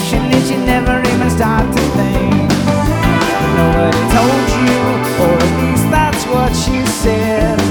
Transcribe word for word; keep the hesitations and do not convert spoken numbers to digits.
emotion that you never even start to think. Nobody told you, or at least that's what you said.